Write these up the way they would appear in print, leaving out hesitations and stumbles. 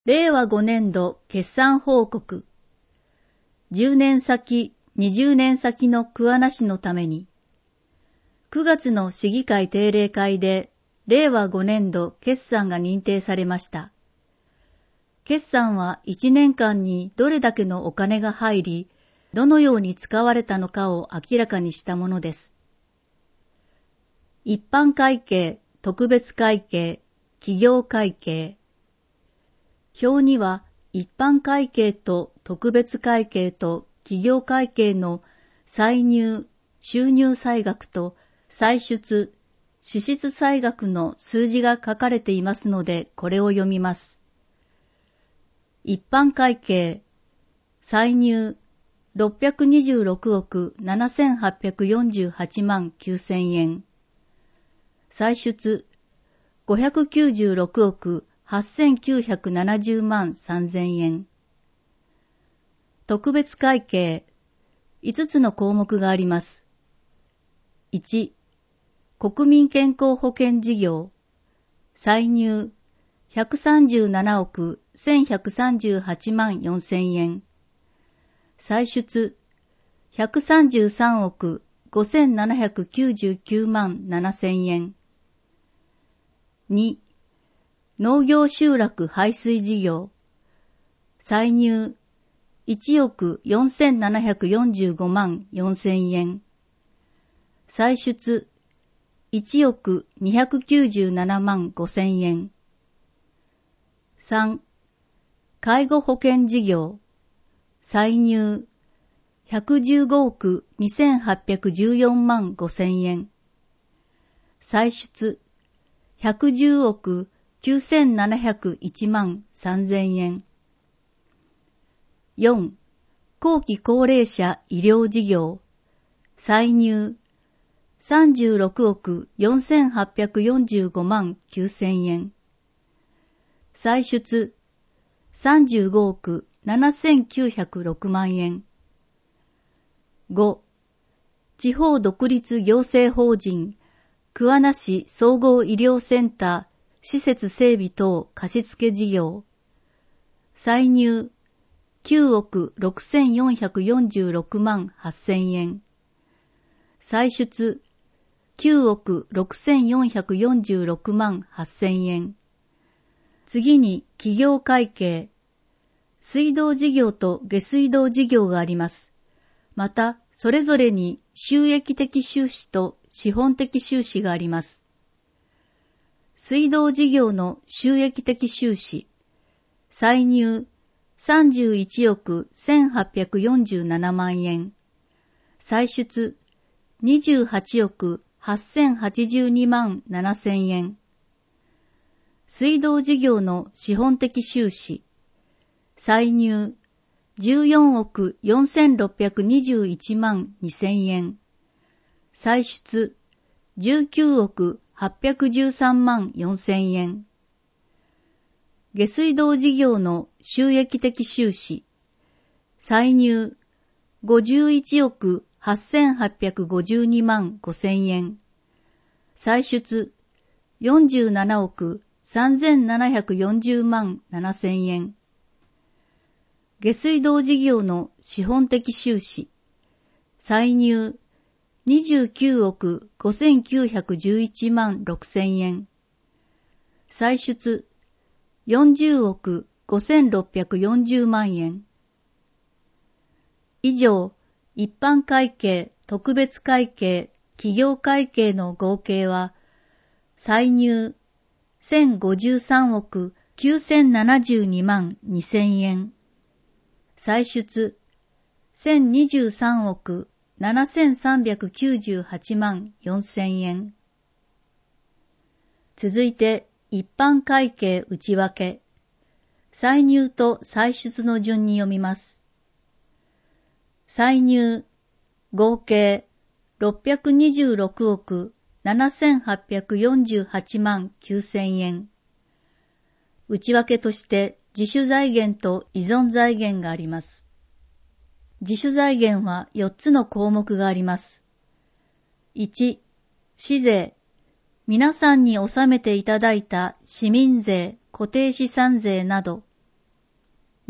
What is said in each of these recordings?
令和5年度決算報告。10年先、20年先の桑名市のために。9月の市議会定例会で、令和5年度決算が認定されました。決算は1年間にどれだけのお金が入り、どのように使われたのかを明らかにしたものです。一般会計、特別会計、企業会計。表には一般会計と特別会計と企業会計の歳入、収入歳額と歳出、支出歳額の数字が書かれていますので、これを読みます。一般会計、歳入626億7848万9000円。歳出596億8970万3000円。特別会計、5つの項目があります。1、国民健康保険事業、歳入137億1138万4000円。歳出133億5799万7000円。2、農業集落排水事業、歳入1億4745万4000円。歳出1億297万5000円。3、介護保険事業、歳入115億2814万5000円。歳出110億9701万3000円。4、後期高齢者医療事業、歳入36億4845万9000円。歳出35億7906万円。5、地方独立行政法人桑名市総合医療センター施設整備等貸付事業、歳入9億6446万8000円。歳出9億6446万8000円。次に企業会計、水道事業と下水道事業があります。また、それぞれに収益的収支と資本的収支があります。水道事業の収益的収支、歳入31億1847万円。歳出28億8082万7000円。水道事業の資本的収支、歳入14億4621万2000円。歳出19億813万4000円。下水道事業の収益的収支、歳入51億8852万5000円。歳出47億3740万7000円。下水道事業の資本的収支、歳入29億5911万6000円。歳出40億5640万円。以上、一般会計、特別会計、企業会計の合計は、歳入1053億9072万2000円。歳出1023億7398万4000円。続いて、一般会計内訳。歳入と歳出の順に読みます。歳入、合計626億7848万9000円。内訳として自主財源と依存財源があります。自主財源は4つの項目があります。1、市税。皆さんに納めていただいた市民税、固定資産税など。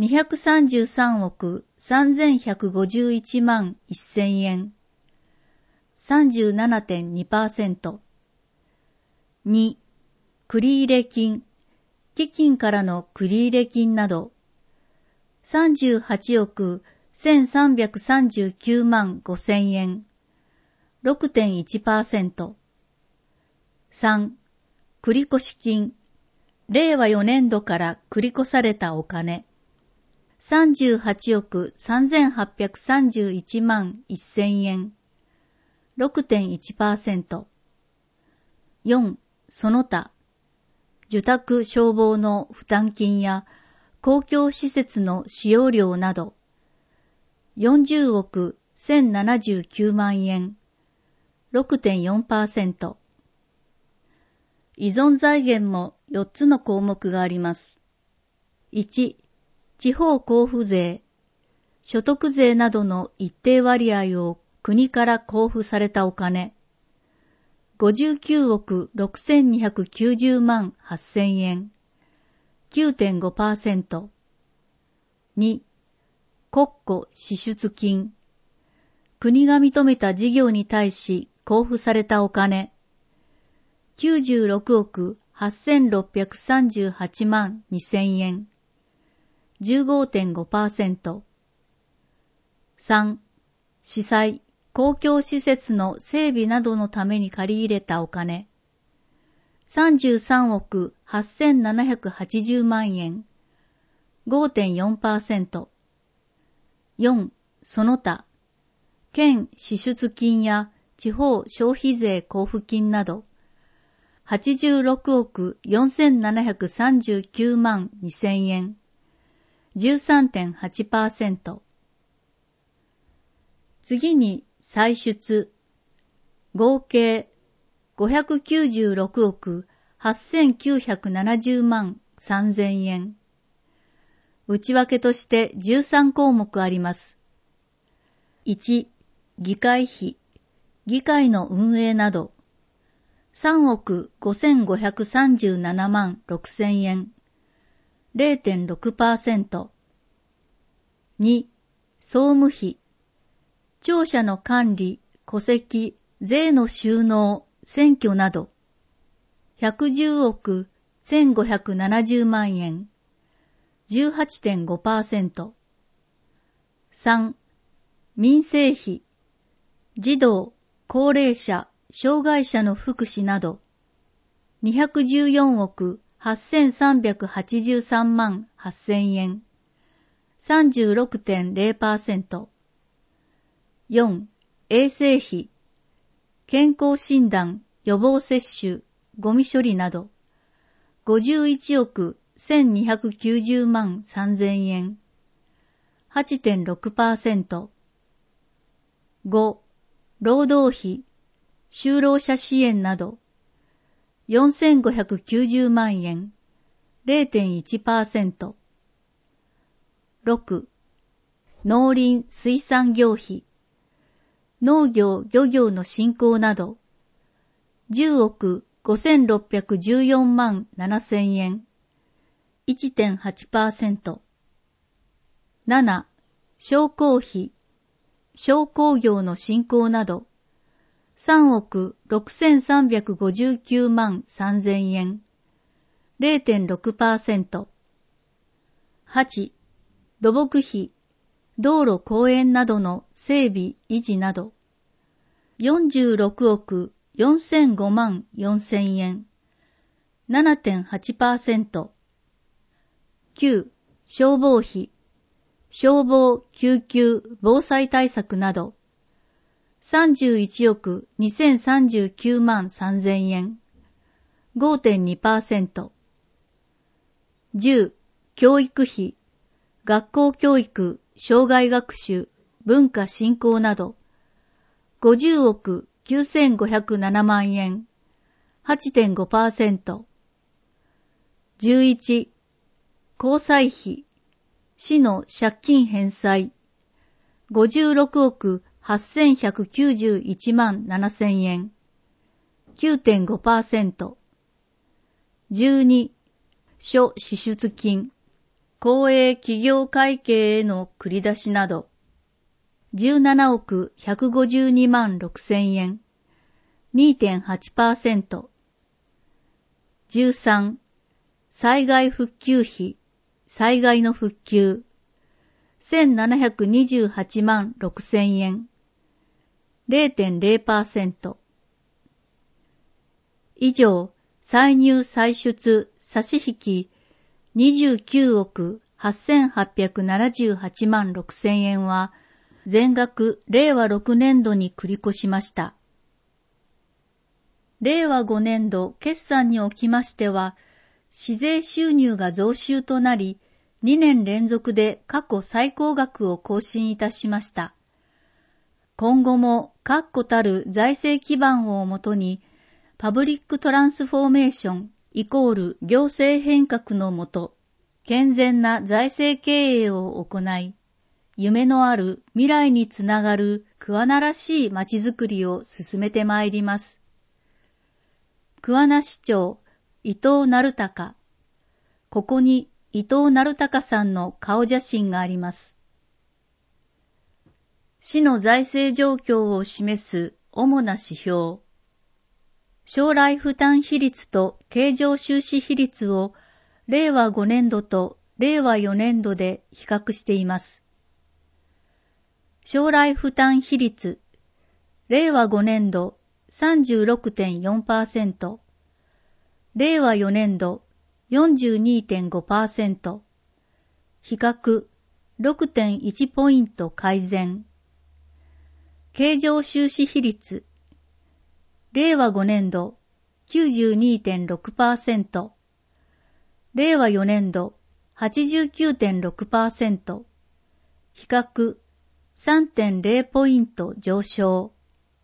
233億3151万1000円。37.2%。2、繰入金、基金からの繰入金など、38億1339万5000円。6.1%。3、繰越金、令和4年度から繰り越されたお金。38億3831万1000円。6.1%。4、その他、受託消防の負担金や公共施設の使用料など、40億1079万円。6.4%。依存財源も4つの項目があります。1、地方交付税、所得税などの一定割合を国から交付されたお金、59億6290万8000円、9.5%。2、国庫支出金、国が認めた事業に対し交付されたお金、96億8638万2000円、15.5%。3、司祭、公共施設の整備などのために借り入れたお金、33億8780万円、5.4%。4、その他、県支出金や地方消費税交付金など、86億4739万2000円、13.8%。次に歳出、合計596億8970万3000円。内訳として13項目あります。1、議会費、議会の運営など、3億5537万6000円、0.6%。2、総務費、庁舎の管理、戸籍、税の収納、選挙など、110億1570万円、18.5%。3、民生費、児童、高齢者、障害者の福祉など、214億8383万8000円、36.0%。4、衛生費、健康診断、予防接種、ゴミ処理など、51億1290万3000円、8.6%。5、労働費、就労者支援など、4590万円、0.1%。6、農林水産業費、農業漁業の振興など、10億5614万7000円、1.8%。7、商工費、商工業の振興など、3億6359万3000円、0.6%。8、土木費、道路公園などの整備維持など、46億4005万4000円、7.8%。9、消防費、消防救急防災対策など、31億2039万3000円、5.2%。10、教育費、学校教育、生涯学習、文化振興など、50億9507万円、8.5%。11、交際費、市の借金返済、56億8191万7000円、9.5%。12、諸支出金、 公営企業会計への繰り出しなど、17億152万6千円、2.8%。13、災害復旧費、災害の復旧、1728万6千円、0.0%。以上、歳入歳出差し引き29億8878万6千円は全額令和6年度に繰り越しました。令和5年度決算におきましては、市税収入が増収となり、2年連続で過去最高額を更新いたしました。今後も確固たる財政基盤をもとに、パブリックトランスフォーメーション=行政変革のもと、健全な財政経営を行い、夢のある未来につながる桑名らしいまちづくりを進めてまいります。桑名市長、伊藤成孝。ここに伊藤成孝さんの顔写真があります。市の財政状況を示す主な指標。将来負担比率と経常収支比率を令和5年度と令和4年度で比較しています。将来負担比率、令和5年度 36.4%、令和4年度 42.5%、比較 6.1 ポイント改善。経常収支比率、令和5年度 92.6%、令和4年度 89.6%、比較 3.0 ポイント上昇。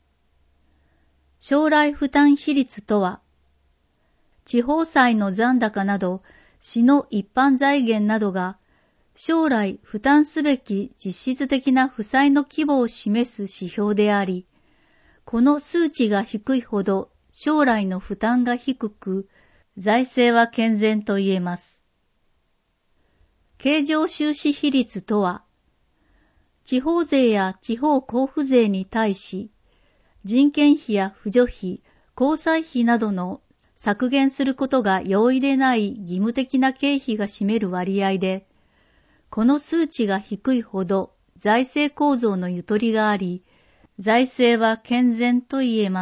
将来負担比率とは、地方債の残高など、市の一般財源などが、将来負担すべき実質的な負債の規模を示す指標であり、この数値が低いほど将来の負担が低く、財政は健全と言えます。経常収支比率とは、地方税や地方交付税に対し、人件費や扶助費、交際費などの削減することが容易でない義務的な経費が占める割合で、この数値が低いほど財政構造のゆとりがあり、財政は健全と言えます。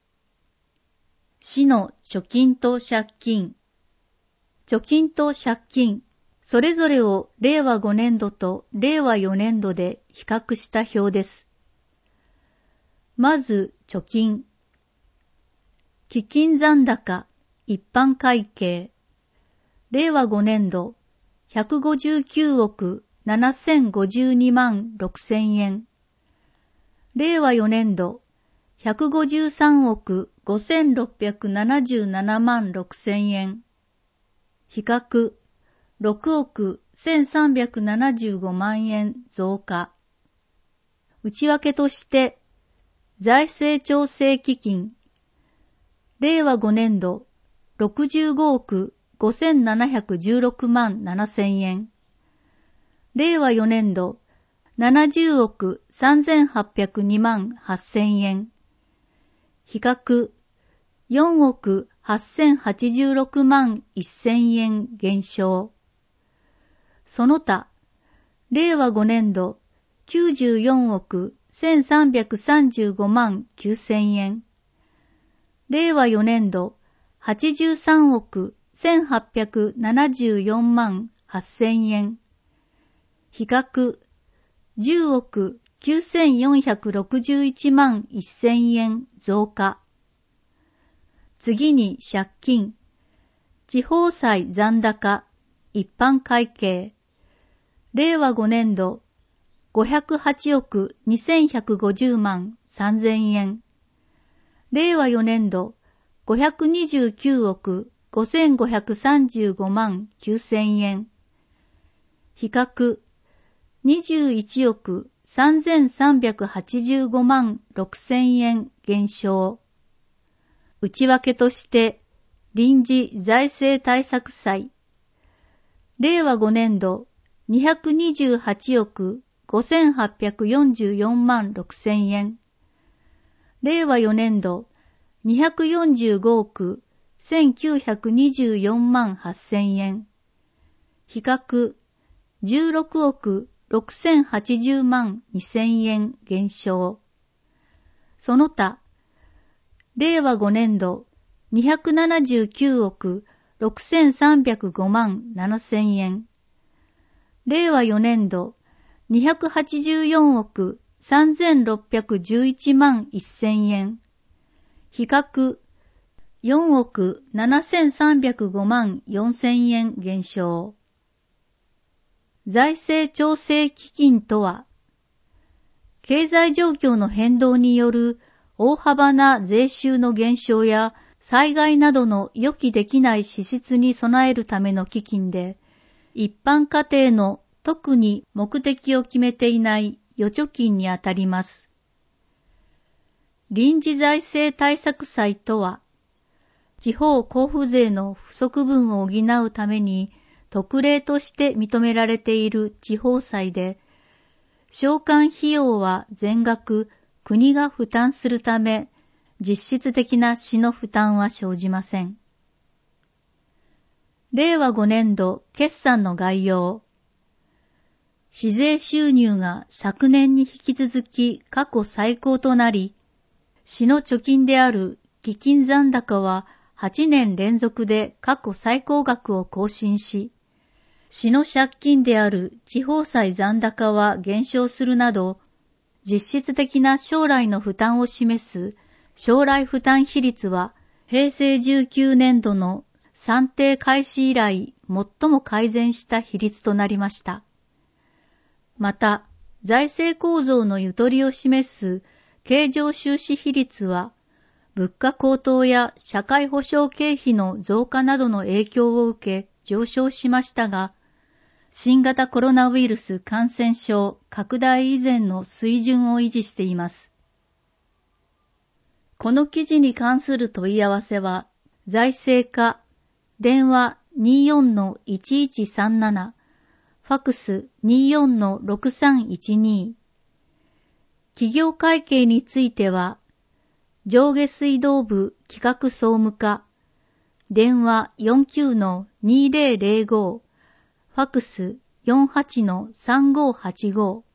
市の貯金と借金。貯金と借金、それぞれを令和5年度と令和4年度で比較した表です。まず、貯金。基金残高、一般会計。令和5年度、159億7052万6千円。令和4年度、153億5677万6千円。比較、6億1375万円増加。内訳として、財政調整基金。令和5年度、65億5716万7千円。令和4年度、70億3802万8千円。比較、4億8086万1千円減少。その他、令和5年度、94億1335万9千円。令和4年度、83億1874万8千円。比較、10億9461万1千円増加。次に借金。地方債残高、一般会計。令和5年度、508億2150万3千円。令和4年度、529億5535万9千円。比較、21億3385万6千円減少。内訳として、臨時財政対策債。 令和5年度228億5844万6000円。令和4年度245億1924万8000円。比較16億6080万2000円減少。その他、令和5年度279億6305万7000円。令和4年度284億3611万1000円。比較4億7305万4000円減少。財政調整基金とは、経済状況の変動による大幅な税収の減少や災害などの予期できない支出に備えるための基金で、一般家庭の特に目的を決めていない預貯金にあたります。臨時財政対策債とは、地方交付税の不足分を補うために特例として認められている地方債で、償還費用は全額国が負担するため、実質的な市の負担は生じません。令和5年度決算の概要。市税収入が昨年に引き続き過去最高となり、市の貯金である基金残高は8年連続で過去最高額を更新し、市の借金である地方債残高は減少するなど、実質的な将来の負担を示す将来負担比率は平成19年度の算定開始以来最も改善した比率となりました。また、財政構造のゆとりを示す経常収支比率は、物価高騰や社会保障経費の増加などの影響を受け上昇しましたが、新型コロナウイルス感染症拡大以前の水準を維持しています。この記事に関する問い合わせは、財政課、電話 24-1137、ファクス 24-6312。企業会計については、上下水道部企画総務課、電話 49-2005、ファクス 48-3585。